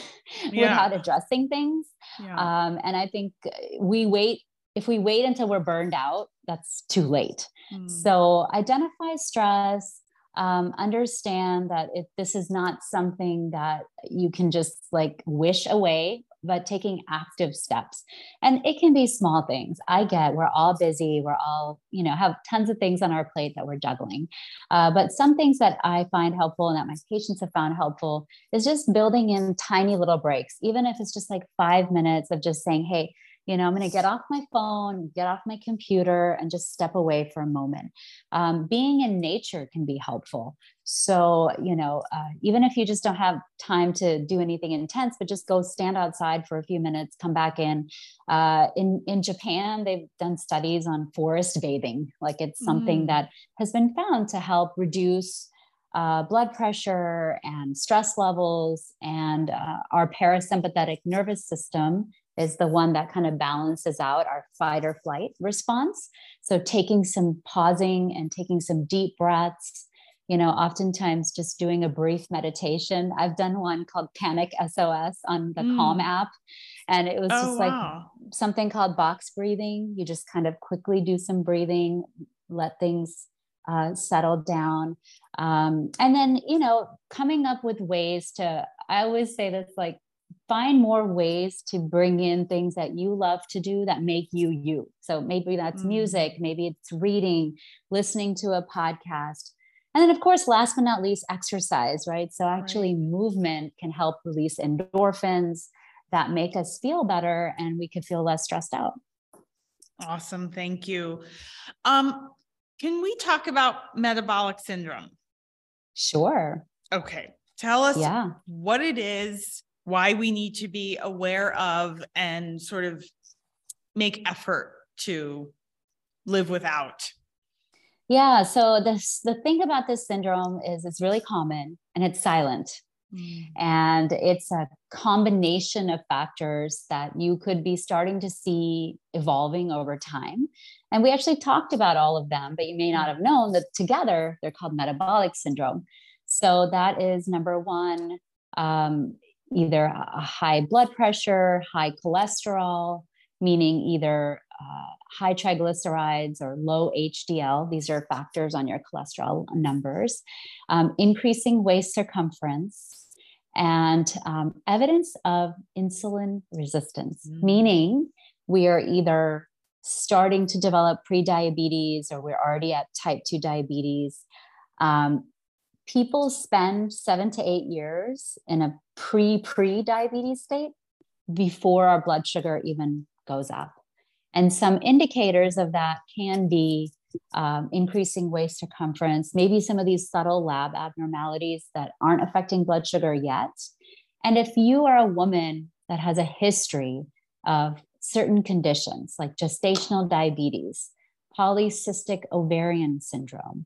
yeah. without addressing things. Yeah. Um, and I think we wait, if we wait until we're burned out, that's too late. Mm. So identify stress, um, understand that if this is not something that you can just like wish away, but taking active steps. And it can be small things. I get, we're all busy. We're all, you know, have tons of things on our plate that we're juggling. Uh, but some things that I find helpful and that my patients have found helpful is just building in tiny little breaks, even if it's just like five minutes of just saying, hey, you know, I'm going to get off my phone, get off my computer, and just step away for a moment. Um, being in nature can be helpful. So, you know, uh, even if you just don't have time to do anything intense, but just go stand outside for a few minutes, come back in. Uh, in, in Japan, they've done studies on forest bathing. Like it's something mm. that has been found to help reduce uh, blood pressure and stress levels, and uh, our parasympathetic nervous system is the one that kind of balances out our fight or flight response. So taking some pausing and taking some deep breaths, you know, oftentimes just doing a brief meditation. I've done one called Panic S O S on the mm. Calm app. And it was oh, just wow. like something called box breathing. You just kind of quickly do some breathing, let things uh, settle down. Um, and then, you know, coming up with ways to, I always say this, like, find more ways to bring in things that you love to do that make you you. So maybe that's Mm. music, maybe it's reading, listening to a podcast. And then, of course, last but not least, exercise, right? So actually, Right. movement can help release endorphins that make us feel better, and we can feel less stressed out. Awesome. Thank you. Um, can we talk about metabolic syndrome? Sure. Okay. Tell us Yeah. what it is, why we need to be aware of, and sort of make effort to live without. Yeah. So this, the thing about this syndrome is it's really common and it's silent. Mm. And it's a combination of factors that you could be starting to see evolving over time. And we actually talked about all of them, but you may not have known that together they're called metabolic syndrome. So that is number one, um, either a high blood pressure, high cholesterol, meaning either uh, high triglycerides or low H D L. These are factors on your cholesterol numbers, um, increasing waist circumference, and um, evidence of insulin resistance, mm. meaning we are either starting to develop prediabetes or we're already at type two diabetes. Um, people spend seven to eight years in a pre-pre-diabetes state before our blood sugar even goes up. And some indicators of that can be um, increasing waist circumference, maybe some of these subtle lab abnormalities that aren't affecting blood sugar yet. And if you are a woman that has a history of certain conditions like gestational diabetes, polycystic ovarian syndrome,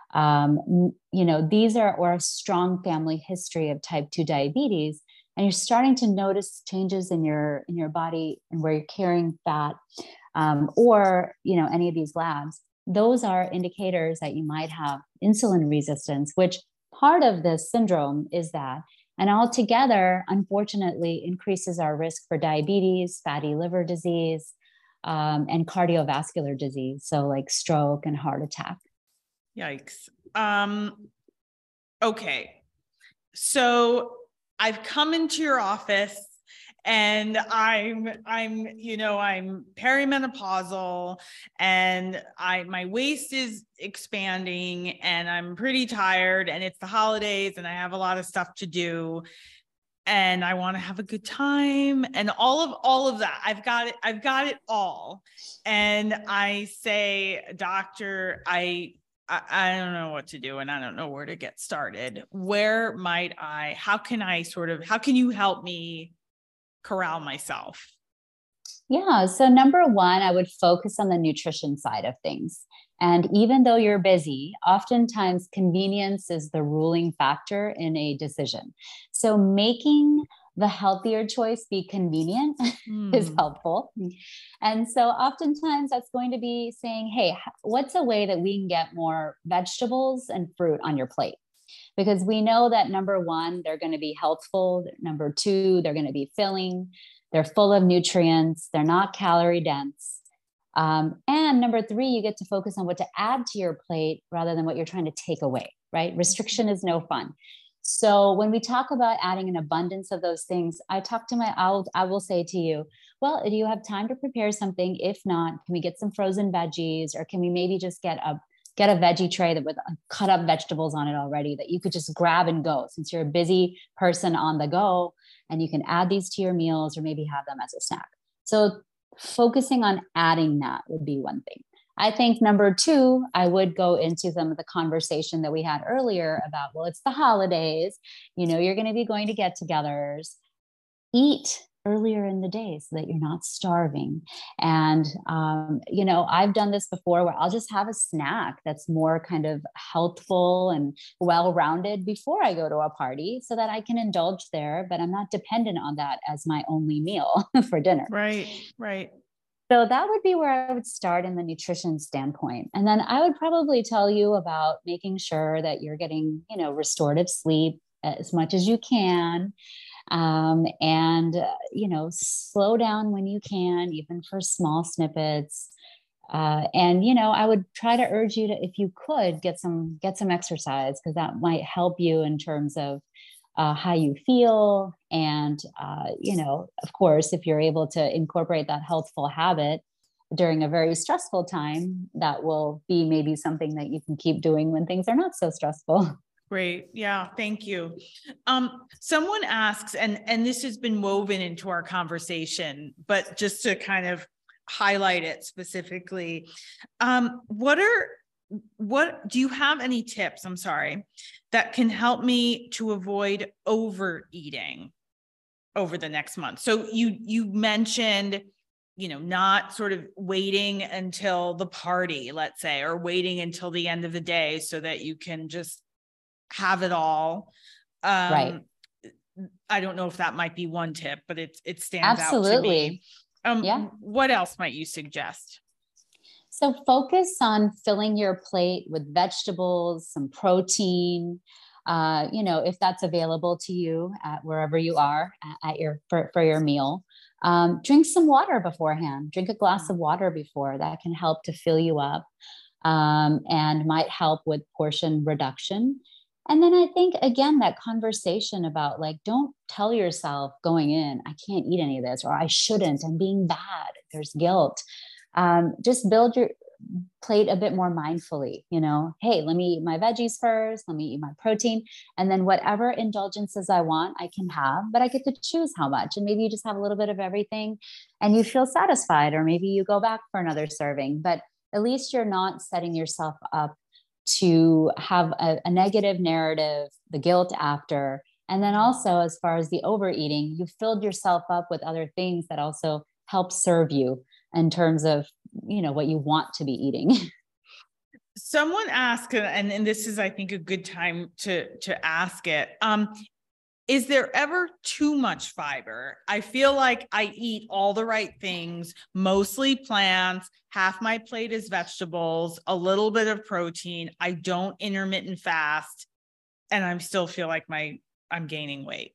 um, you know, these are, or a strong family history of type two diabetes, and you're starting to notice changes in your in your body and where you're carrying fat, um, or you know, any of these labs, those are indicators that you might have insulin resistance, which part of this syndrome is that. And altogether, unfortunately, increases our risk for diabetes, fatty liver disease, um, and cardiovascular disease. So like stroke and heart attack. Yikes. Um, okay. So I've come into your office and I'm, I'm, you know, I'm perimenopausal and I, my waist is expanding and I'm pretty tired and it's the holidays and I have a lot of stuff to do and I want to have a good time and all of, all of that. I've got it. I've got it all. And I say, doctor, I, I, I don't know what to do and I don't know where to get started. Where might I, how can I sort of, how can you help me corral myself? Yeah. So number one, I would focus on the nutrition side of things. And even though you're busy, oftentimes convenience is the ruling factor in a decision. So making the healthier choice be convenient mm. is helpful. And so oftentimes that's going to be saying, hey, what's a way that we can get more vegetables and fruit on your plate? Because we know that number one, they're going to be healthful. Number two, they're going to be filling. They're full of nutrients. They're not calorie dense. Um, and number three, you get to focus on what to add to your plate rather than what you're trying to take away, right? Restriction is no fun. So when we talk about adding an abundance of those things, I talk to my, I'll, I will say to you, well, do you have time to prepare something? If not, can we get some frozen veggies, or can we maybe just get a get a veggie tray that with cut up vegetables on it already that you could just grab and go, since you're a busy person on the go, and you can add these to your meals or maybe have them as a snack. So focusing on adding that would be one thing. I think number two, I would go into some of the conversation that we had earlier about, well, it's the holidays, you know, you're going to be going to get-togethers. Eat earlier in the day so that you're not starving. And, um, you know, I've done this before where I'll just have a snack that's more kind of healthful and well-rounded before I go to a party so that I can indulge there, but I'm not dependent on that as my only meal for dinner. Right, right. So that would be where I would start in the nutrition standpoint. And then I would probably tell you about making sure that you're getting, you know, restorative sleep as much as you can. Um, and, uh, you know, slow down when you can, even for small snippets. Uh, and, you know, I would try to urge you to, if you could, get some, get some exercise, because that might help you in terms of uh, how you feel. And, uh, you know, of course, if you're able to incorporate that healthful habit during a very stressful time, that will be maybe something that you can keep doing when things are not so stressful. Great. Yeah. Thank you. Um, someone asks, and, and this has been woven into our conversation, but just to kind of highlight it specifically, um, what are, what, do you have any tips, I'm sorry, that can help me to avoid overeating over the next month? So you, you mentioned, you know, not sort of waiting until the party, let's say, or waiting until the end of the day so that you can just have it all. Um, Right. I don't know if that might be one tip, but it, it stands Absolutely. out to me. Um, yeah. What else might you suggest? So focus on filling your plate with vegetables, some protein, uh, you know, if that's available to you at wherever you are at, at your, for, for your meal. Um, drink some water beforehand, drink a glass of water before. That can help to fill you up, um, and might help with portion reduction. And then I think, again, that conversation about like, don't tell yourself going in, I can't eat any of this, or I shouldn't, I'm being bad, there's guilt. Um, just build your plate a bit more mindfully, you know, hey, let me eat my veggies first, let me eat my protein, and then whatever indulgences I want, I can have, but I get to choose how much. And maybe you just have a little bit of everything and you feel satisfied, or maybe you go back for another serving, but at least you're not setting yourself up to have a, a negative narrative, the guilt after. And then also, as far as the overeating, you've filled yourself up with other things that also help serve you in terms of, you know, what you want to be eating. Someone asked, and, and this is, I think, a good time to, to ask it. Um, Is there ever too much fiber? I feel like I eat all the right things, mostly plants, half my plate is vegetables, a little bit of protein. I don't intermittent fast, and I still feel like my I'm gaining weight.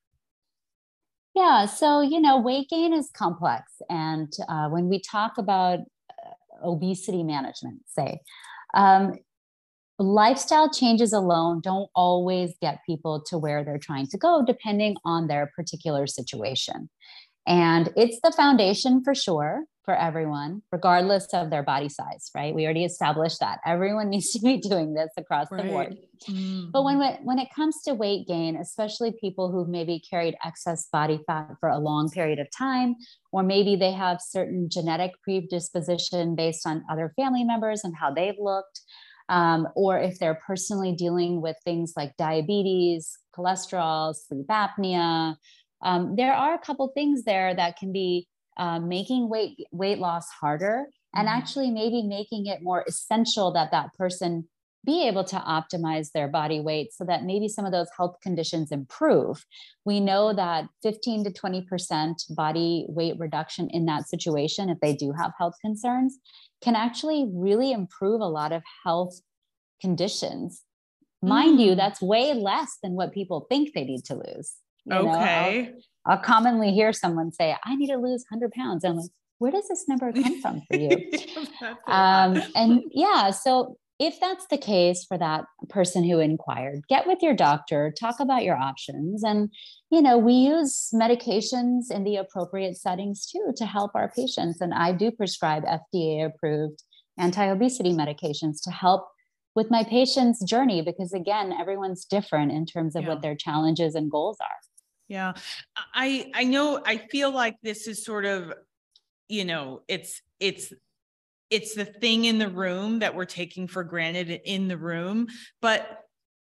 Yeah, so, you know, weight gain is complex. And uh, when we talk about uh, obesity management, say, um, lifestyle changes alone don't always get people to where they're trying to go, depending on their particular situation. And it's the foundation for sure for everyone, regardless of their body size, right? We already established that everyone needs to be doing this across Right. the board. Mm-hmm. But when, when it comes to weight gain, especially people who've maybe carried excess body fat for a long period of time, or maybe they have certain genetic predisposition based on other family members and how they've looked, Um, or if they're personally dealing with things like diabetes, cholesterol, sleep apnea, um, there are a couple things there that can be uh, making weight weight loss harder, and Mm-hmm. actually maybe making it more essential that that person be able to optimize their body weight so that maybe some of those health conditions improve. We know that fifteen to twenty percent body weight reduction in that situation, if they do have health concerns, can actually really improve a lot of health conditions. Mind Mm. you, that's way less than what people think they need to lose. You know, Okay. I'll, I'll commonly hear someone say, I need to lose one hundred pounds. I'm like, where does this number come from for you? That's a lot. Um, and yeah, so if that's the case for that person who inquired, get with your doctor, talk about your options. And, you know, we use medications in the appropriate settings too to help our patients. And I do prescribe F D A approved anti-obesity medications to help with my patient's journey, because again, everyone's different in terms of Yeah. what their challenges and goals are. Yeah. I, I know, I feel like this is sort of, you know, it's, it's, it's the thing in the room that we're taking for granted in the room, but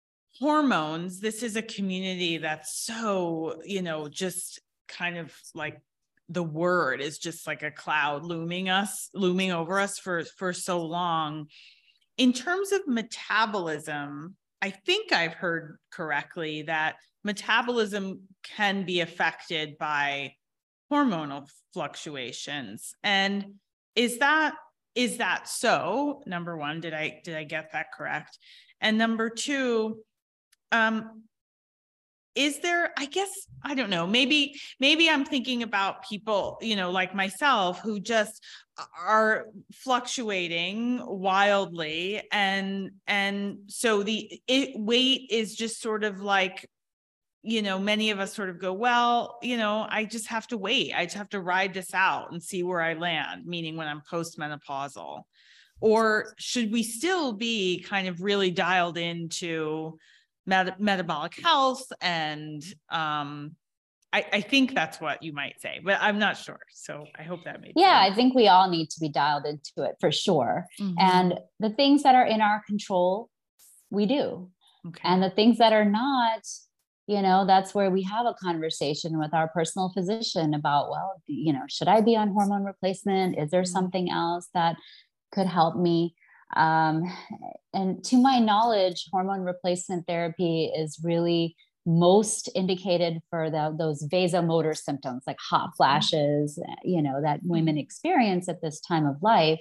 hormones, this is a community that's so, you know, just kind of like the word is just like a cloud looming us, looming over us for, for so long. In terms of metabolism, I think I've heard correctly that metabolism can be affected by hormonal fluctuations. And is that, is that so? Number one, did I, did I get that correct? And number two, um, is there, I guess, I don't know, maybe, maybe I'm thinking about people, you know, like myself who just are fluctuating wildly. And, and so the it, weight is just sort of like you know, many of us sort of go, well, you know, I just have to wait. I just have to ride this out and see where I land, meaning when I'm postmenopausal. Or should we still be kind of really dialed into met- metabolic health? And um, I, I think that's what you might say, but I'm not sure. So I hope that made yeah, sense. I think we all need to be dialed into it for sure. Mm-hmm. And the things that are in our control, we do. Okay. And the things that are not, you know, that's where we have a conversation with our personal physician about, well, you know, should I be on hormone replacement? Is there mm-hmm. something else that could help me? Um, and to my knowledge, hormone replacement therapy is really most indicated for the, those vasomotor symptoms like hot flashes, you know, that women experience at this time of life.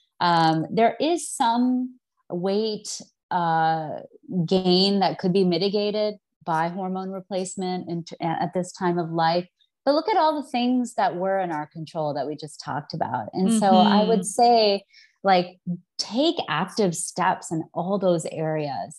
Um, there is some weight uh, gain that could be mitigated by hormone replacement in, at this time of life. But look at all the things that were in our control that we just talked about. And mm-hmm. so I would say, like, take active steps in all those areas.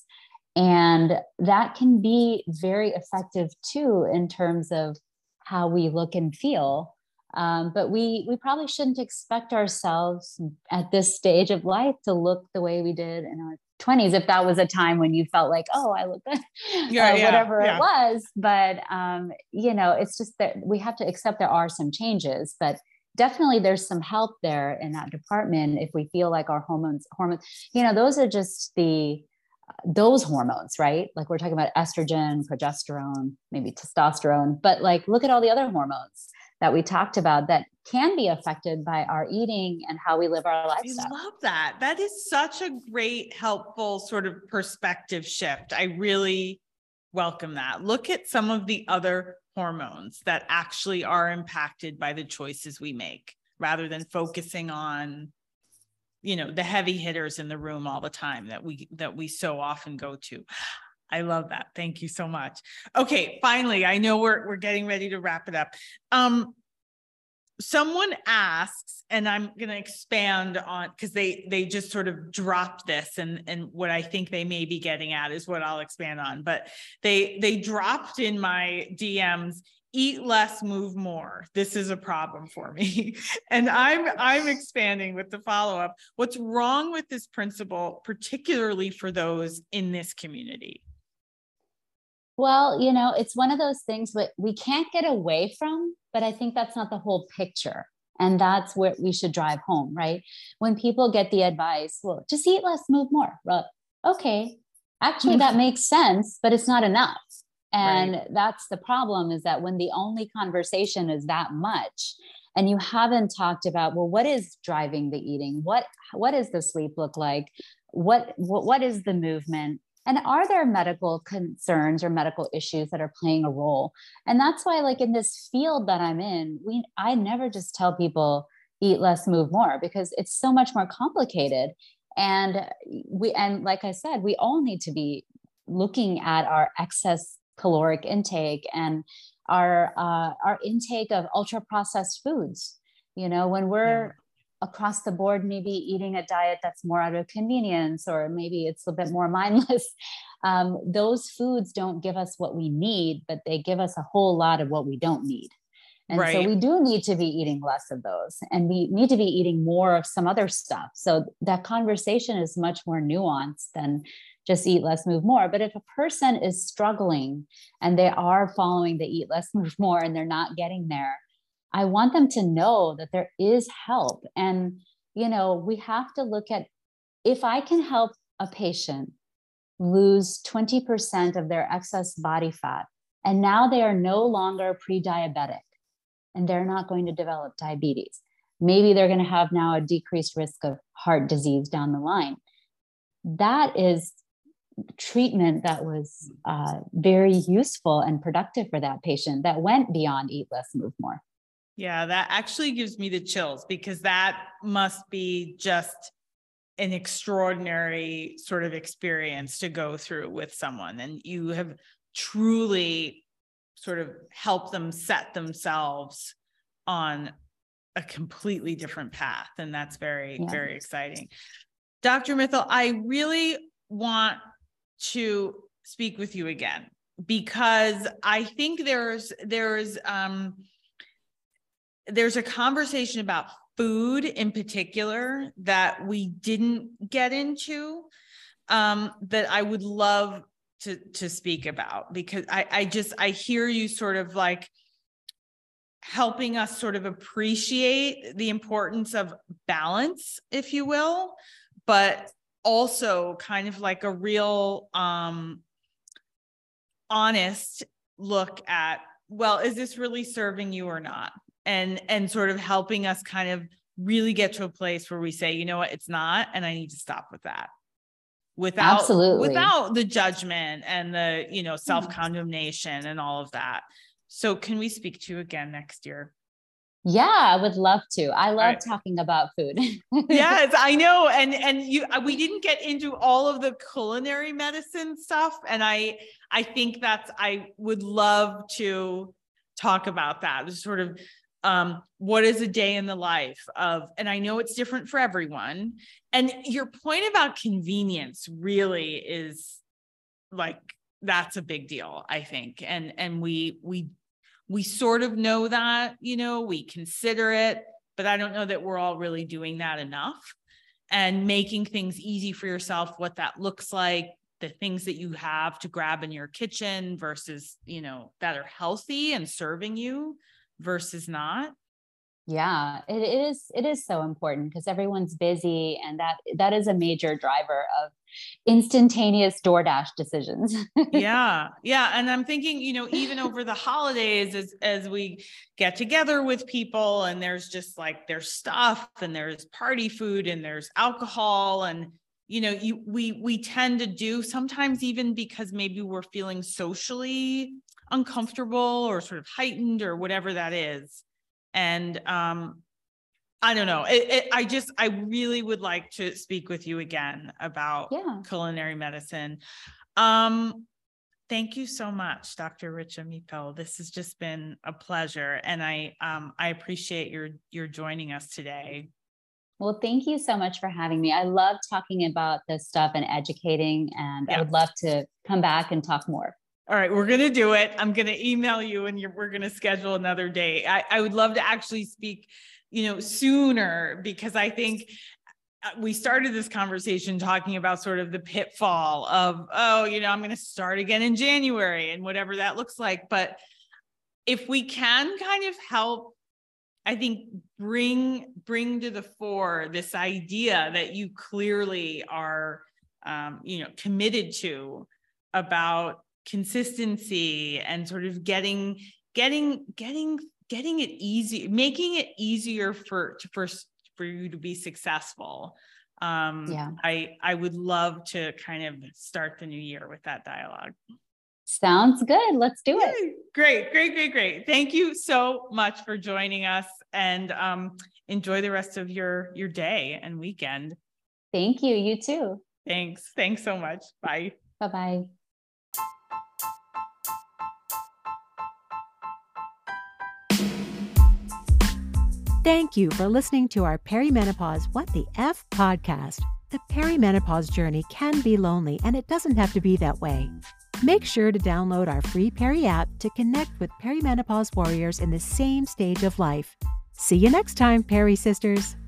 And that can be very effective too, in terms of how we look and feel. Um, but we, we probably shouldn't expect ourselves at this stage of life to look the way we did in our twenties, if that was a time when you felt like, oh, I look good, yeah, uh, yeah, whatever yeah. it was. But, um, you know, it's just that we have to accept there are some changes, but definitely there's some help there in that department. If we feel like our hormones, hormones, you know, those are just the, those hormones, right? Like we're talking about estrogen, progesterone, maybe testosterone, but like, look at all the other hormones that we talked about that can be affected by our eating and how we live our lifestyle. I love that. That is such a great, helpful sort of perspective shift. I really welcome that. Look at some of the other hormones that actually are impacted by the choices we make, rather than focusing on, you know, the heavy hitters in the room all the time that we, that we so often go to. I love that. Thank you so much. Okay. Finally, I know we're, we're getting ready to wrap it up. Um, someone asks, and I'm going to expand on, cause they, they just sort of dropped this, and, and what I think they may be getting at is what I'll expand on, but they, they dropped in my D Ms, eat less, move more. This is a problem for me. And I'm, I'm expanding with the follow-up. What's wrong with this principle, particularly for those in this community? Well, you know, it's one of those things that we can't get away from, but I think that's not the whole picture. And that's what we should drive home, right? When people get the advice, well, just eat less, move more. Well, okay, actually that makes sense, but it's not enough. And right. That's the problem, is that when the only conversation is that much, and you haven't talked about, well, what is driving the eating? What, what does the sleep look like? What, what, what is the movement? And are there medical concerns or medical issues that are playing a role? And that's why, like, in this field that I'm in, we, I never just tell people eat less, move more, because it's so much more complicated. And we, and like I said, we all need to be looking at our excess caloric intake and our, uh, our intake of ultra processed foods. You know, when we're yeah. across the board, maybe eating a diet that's more out of convenience, or maybe it's a bit more mindless. Um, those foods don't give us what we need, but they give us a whole lot of what we don't need. And right. so we do need to be eating less of those, and we need to be eating more of some other stuff. So that conversation is much more nuanced than just eat less, move more. But if a person is struggling and they are following the eat less, move more, and they're not getting there, I want them to know that there is help. And, you know, we have to look at, if I can help a patient lose twenty percent of their excess body fat, and now they are no longer pre-diabetic, and they're not going to develop diabetes. Maybe they're going to have now a decreased risk of heart disease down the line. That is treatment that was uh, very useful and productive for that patient, that went beyond eat less, move more. Yeah, that actually gives me the chills, because that must be just an extraordinary sort of experience to go through with someone. And you have truly sort of helped them set themselves on a completely different path. And that's very, yeah. very exciting. Doctor Mithal, I really want to speak with you again. because I think there's, there's, um, there's a conversation about food in particular that we didn't get into, um, that I would love to, to speak about, because I, I just, I hear you sort of like helping us sort of appreciate the importance of balance, if you will, but also kind of like a real, um, honest look at, well, is this really serving you or not? And, and sort of helping us kind of really get to a place where we say, you know what, it's not, and I need to stop with that. Without, Absolutely. without the judgment and the, you know, self-condemnation and all of that. So can we speak to you again next year? Yeah, I would love to. I love right. talking about food. Yes, I know. And, and you, we didn't get into all of the culinary medicine stuff. And I, I think that's, I would love to talk about that. Just sort of, um, what is a day in the life of, and I know it's different for everyone. And your point about convenience really is like, that's a big deal, I think. And, and we, we, we sort of know that, you know, we consider it, but I don't know that we're all really doing that enough, and making things easy for yourself, what that looks like, the things that you have to grab in your kitchen versus, you know, that are healthy and serving you versus not. Yeah, it is. It is so important because everyone's busy, and that that is a major driver of instantaneous DoorDash decisions. Yeah. Yeah. And I'm thinking, you know, even over the holidays, as, as we get together with people, and there's just like, there's stuff, and there's party food, and there's alcohol, and, you know, you, we, we tend to do sometimes, even because maybe we're feeling socially uncomfortable or sort of heightened or whatever that is. And, um, I don't know. It, it, I just, I really would like to speak with you again about yeah. culinary medicine. Um, thank you so much, Doctor Richa Mittal. This has just been a pleasure. And I, um, I appreciate your, your joining us today. Well, thank you so much for having me. I love talking about this stuff and educating, and yeah. I would love to come back and talk more. All right, we're going to do it. I'm going to email you, and you're, we're going to schedule another day. I, I would love to actually speak, you know, sooner, because I think we started this conversation talking about sort of the pitfall of, oh, you know, I'm going to start again in January and whatever that looks like. But if we can kind of help, I think, bring, bring to the fore this idea that you clearly are, um, you know, committed to, about consistency and sort of getting, getting, getting, getting it easy, making it easier for, to, for, for you to be successful. Um, yeah. I, I would love to kind of start the new year with that dialogue. Sounds good. Let's do it. Yay. Great, great, great, great. Thank you so much for joining us, and um, enjoy the rest of your, your day and weekend. Thank you. You too. Thanks. Thanks so much. Bye. Bye-bye. Thank you for listening to our Perimenopause What the F podcast. The perimenopause journey can be lonely, and it doesn't have to be that way. Make sure to download our free Peri app to connect with perimenopause warriors in the same stage of life. See you next time, Peri Sisters.